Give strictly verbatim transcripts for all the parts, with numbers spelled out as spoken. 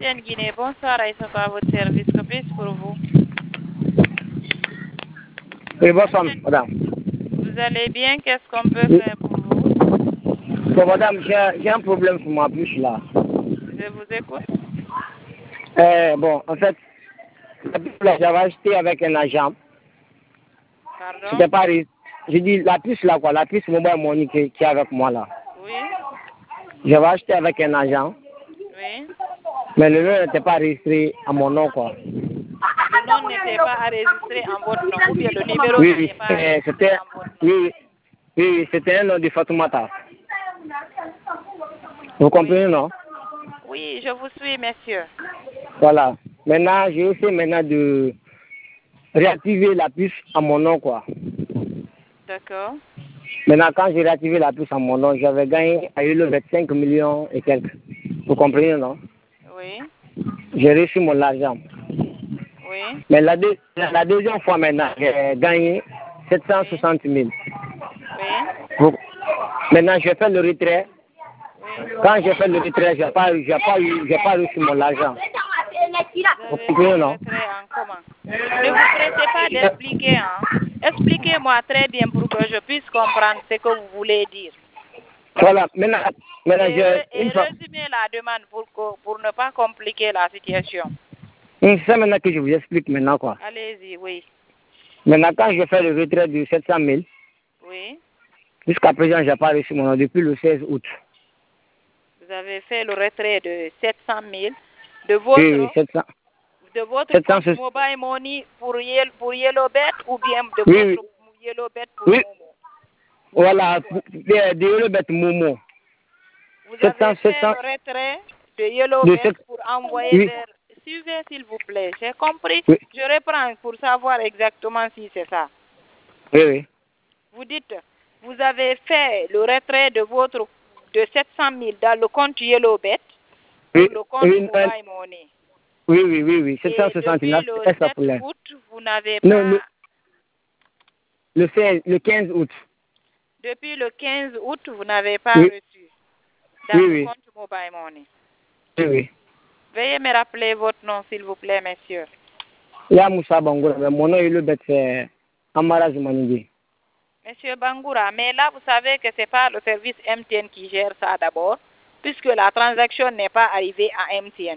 M T N Guinée, bonsoir, Aïssa, à votre service. Que puis-je pour vous? Oui, bonsoir, madame. Vous allez bien? Qu'est-ce qu'on peut faire pour vous? Bon, madame, j'ai un problème sur ma puce là. Je vous écoute. Euh, bon, en fait, la puce là, j'avais acheté avec un agent. Pardon? C'était pas... J'ai dit, la puce là, quoi, la puce mobile money qui, qui est avec moi là. Oui. J'avais acheté avec un agent. Oui. Mais le nom n'était pas enregistré à mon nom, quoi. Le nom n'était pas enregistré en votre nom, ou bien le numéro Oui, n'était oui, pas enregistré c'était... en votre nom. Oui, oui, oui, c'était un nom de Fatoumata. Vous comprenez, Oui. non? Oui, je vous suis, monsieur. Voilà. Maintenant, j'ai essayé maintenant de réactiver la puce à mon nom, quoi. D'accord. Maintenant, quand j'ai réactivé la puce à mon nom, j'avais gagné à eu le vingt-cinq millions et quelques. Vous comprenez, non? Oui. J'ai reçu mon argent. Oui. Mais la, deux, la, la deuxième fois maintenant, j'ai gagné sept cent Oui. soixante mille. Oui. Vous- Maintenant, je fais le retrait. Oui. Quand j'ai fait le retrait, j'ai pas, j'ai pas, eu- j'ai pas reçu mon argent. Vous Vous avez fait comprenez, le non? retrait en comment? Ne vous pressez pas d'expliquer, hein. Expliquez-moi très bien pour que je puisse comprendre ce que vous voulez dire. Voilà, maintenant, maintenant Et, je, re- et une fois, résumez la demande pour, que- pour ne pas compliquer la situation. c'est ça maintenant que je vous explique maintenant, quoi. Allez-y, oui. Maintenant, quand je fais le retrait de sept cent mille, Oui. jusqu'à présent, j'ai pas reçu mon nom depuis le seize août. Vous avez fait le retrait de sept cent mille de Oui, oui, votre, sept cents, de votre sept cents, compte Mobile Money pour, Yel- pour Yellowbet ou bien de oui, oui, votre Yellowbet pour oui, Momo. Vous dites voilà, quoi? de, de Yellowbet Momo. Vous avez sept cents, fait le sept cents, retrait de de Yellowbet sept, pour envoyer oui, vers... Suivez, s'il vous plaît. J'ai compris. oui, Je reprends pour savoir exactement si c'est ça. oui, oui, Vous dites, vous avez fait le retrait de votre de sept cent mille dans le compte Yellowbet pour oui, le compte oui, un- Mobile Money. oui, oui, oui, oui, Et depuis sept cent soixante-neuf, le est-ce sept problème? août, vous n'avez Non, pas... le, le seize, le quinze août. Depuis le quinze août, vous n'avez pas Oui, reçu dans oui, le oui, compte Mobile Money. oui, oui. Veuillez me rappeler votre nom, s'il vous plaît, monsieur. Il y a Moussa Bangoura, mais mon nom est le bête, c'est Amara Zumanidi. Monsieur Bangoura, mais là, vous savez que ce n'est pas le service M T N qui gère ça d'abord, puisque la transaction n'est pas arrivée à M T N.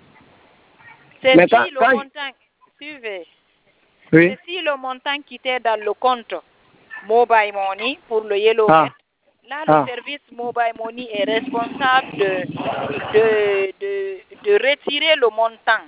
C'est Mais quand, si le quand, montant, suivez, oui, c'est si le montant qui était dans le compte Mobile Money pour le Yellowbet, ah, là, le ah, service Mobile Money est responsable de, de, de, de retirer le montant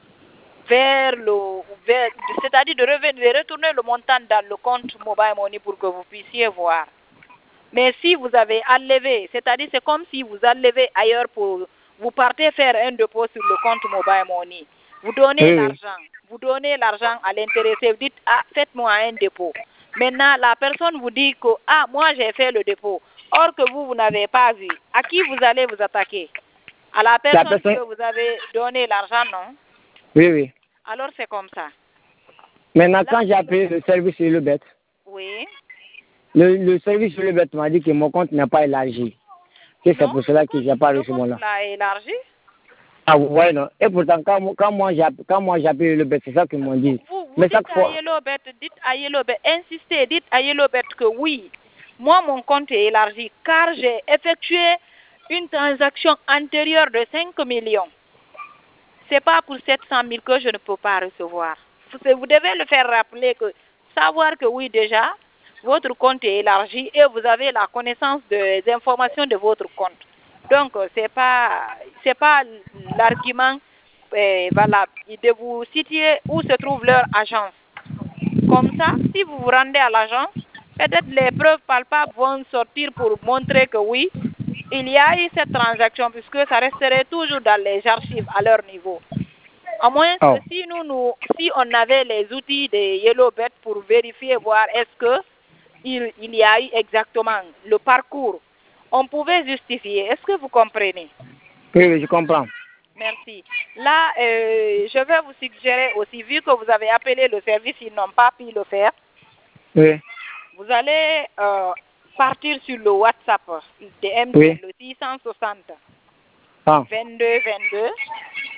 vers le, vers, c'est-à-dire de, revenir, de retourner le montant dans le compte Mobile Money pour que vous puissiez voir. Mais si vous avez enlevé, c'est-à-dire c'est comme si vous enlevez ailleurs pour, vous partez faire un dépôt sur le compte Mobile Money. Vous donnez oui, oui. l'argent, vous donnez l'argent à l'intéressé, vous dites, ah, faites-moi un dépôt. Maintenant, la personne vous dit que, ah, moi j'ai fait le dépôt. Or que vous, vous n'avez pas vu. À qui vous allez vous attaquer? À la La personne personne, que vous avez donné l'argent, non? oui, oui. Alors c'est comme ça. Maintenant, Là, quand j'ai appelé le service sur le bête, oui. le, le service sur le bête m'a dit que mon compte n'est pas élargi. Que c'est Non, pour le cela que compte, j'ai pas le reçu mon compte nom. l'a élargi. Ah, ouais, non. Et pourtant, quand, moi- quand moi j'ai app- quand moi j'ai appelé le bête, c'est ça qu'ils m'ont Vous, dit. vous, vous Mais dites chaque à fois, Yellowbet, dites à Yellowbet, insistez, dites à Yellowbet que oui, moi mon compte est élargi car j'ai effectué une transaction antérieure de cinq millions. C'est pas pour sept cent mille que je ne peux pas recevoir. Vous vous devez le faire rappeler que, savoir que oui déjà, votre compte est élargi et vous avez la connaissance des informations de votre compte. Donc, c'est pas, c'est pas l'argument euh, valable de vous situer où se trouve leur agence. Comme ça, si vous vous rendez à l'agence, peut-être les preuves palpables vont sortir pour montrer que oui, il y a eu cette transaction puisque ça resterait toujours dans les archives à leur niveau. À moins que oh, si nous, nous si on avait les outils de Yellowbet pour vérifier, voir est-ce que il, il y a eu exactement le parcours, on pouvait justifier. Est-ce que vous comprenez? oui, oui, je comprends. Merci. Là, euh, je vais vous suggérer aussi, vu que vous avez appelé le service, ils n'ont pas pu le faire, Oui, vous allez euh, partir sur le WhatsApp de M T N, oui, le six cent soixante, ah, vingt-deux, vingt-deux,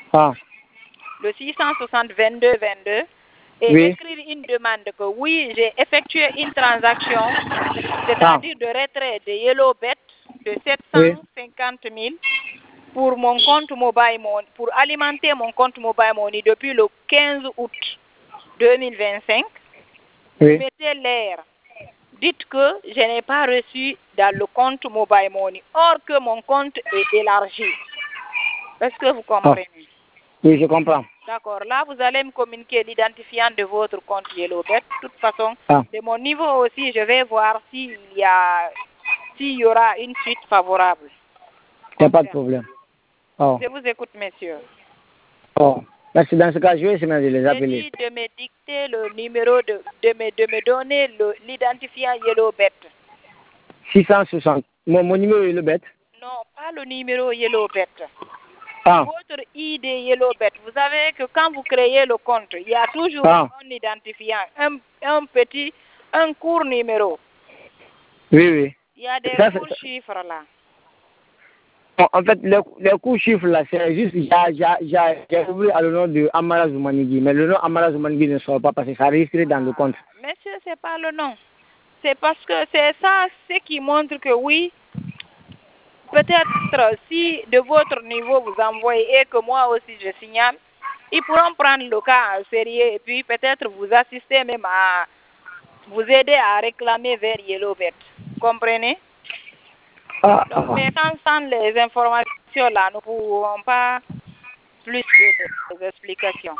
Ah. Le six cent soixante vingt-deux vingt-deux. Et Oui. écrire une demande que oui, j'ai effectué une transaction, c'est-à-dire Ah. de retrait de YellowBet de sept Oui. cent cinquante mille pour mon compte Mobile Money, pour alimenter mon compte Mobile Money depuis le quinze août deux mille vingt-cinq. Oui. Vous mettez l'air. Dites que je n'ai pas reçu dans le compte Mobile Money, or que mon compte est élargi. Est-ce que vous comprenez? Ah. Oui, je comprends. D'accord. Là, vous allez me communiquer l'identifiant de votre compte YellowBet. De toute façon, Ah. de mon niveau aussi, je vais voir s'il y a, s'il y aura une suite favorable. Il n'y a pas de problème. Oh. Je vous écoute, monsieur. Oh. Merci. Dans ce cas, je vais essayer de les J'ai appeler. dit de me dicter le numéro, de, de, me, de me donner le- l'identifiant YellowBet. six cent soixante. Mon, mon numéro est le bête. Non, pas le numéro YellowBet. Ah. Votre I D YellowBet, vous savez que quand vous créez le compte, il y a toujours Ah. un identifiant, un, un petit, un court numéro. Oui, oui. Il y a des Ça, courts c'est- chiffres là. Bon, en fait, les, les coups chiffres là, c'est juste, j'ai j'ai- j'ai oublié le nom de Amara Zoumanigi, mais le nom Amara Zoumanigi ne sort pas parce que ça enregistré dans le compte. Monsieur, c'est pas le nom. C'est parce que c'est ça ce qui montre que oui, peut-être si de votre niveau vous envoyez et que moi aussi je signale, ils pourront prendre le cas en sérieux et puis peut-être vous assister même à vous aider à réclamer vers YellowBet. Comprenez? Ah, Donc, ah. mais quand sans les informations là, nous ne pouvons pas plus de explications.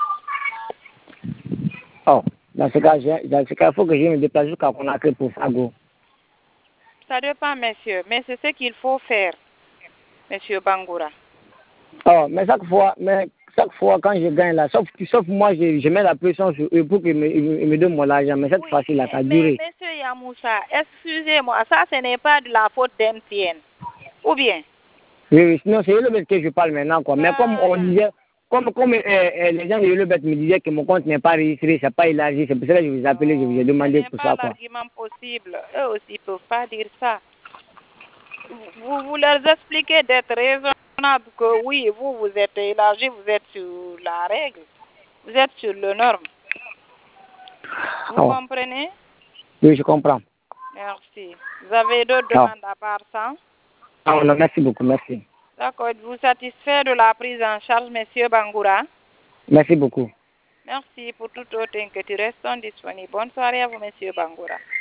Oh, dans ce cas, j'ai- dans ce cas, il faut que je me déplace jusqu'à Conakry pour Fago. Ça dépend, monsieur, mais c'est ce qu'il faut faire, monsieur Bangoura. Oh, mais chaque fois, mais chaque fois quand je gagne là, sauf, sauf moi, je, je mets la pression sur eux pour qu'ils me, ils me, ils me donnent mon argent, mais cette Oui, fois-ci là, ça a mais, duré. mais monsieur Yamoussa, excusez-moi, ça ce n'est pas de la faute d'M T N. Ou bien? Oui, oui, sinon c'est le que je parle maintenant, quoi. Mais comme on Voilà. disait, comme, comme euh, euh, les gens de Yellowbet me disaient que mon compte n'est pas registré, c'est pas élargi, c'est pour ça que je vous ai appelé, je vous ai demandé Ce n'est pour pas ça, quoi. l'argument possible. Eux aussi ne peuvent pas dire ça. Vous, vous leur expliquez d'être raisonnable que oui, vous, vous êtes élargi, vous êtes sur la règle, vous êtes sur le norme. Vous Oh. comprenez? Oui, je comprends. Merci. Vous avez d'autres Oh. demandes à part ça? Ah, non, merci beaucoup, merci. D'accord. Vous satisfait de la prise en charge, monsieur Bangoura? Merci beaucoup. Merci pour toute autre inquiétude. Restons disponibles. Bonne soirée à vous, monsieur Bangoura.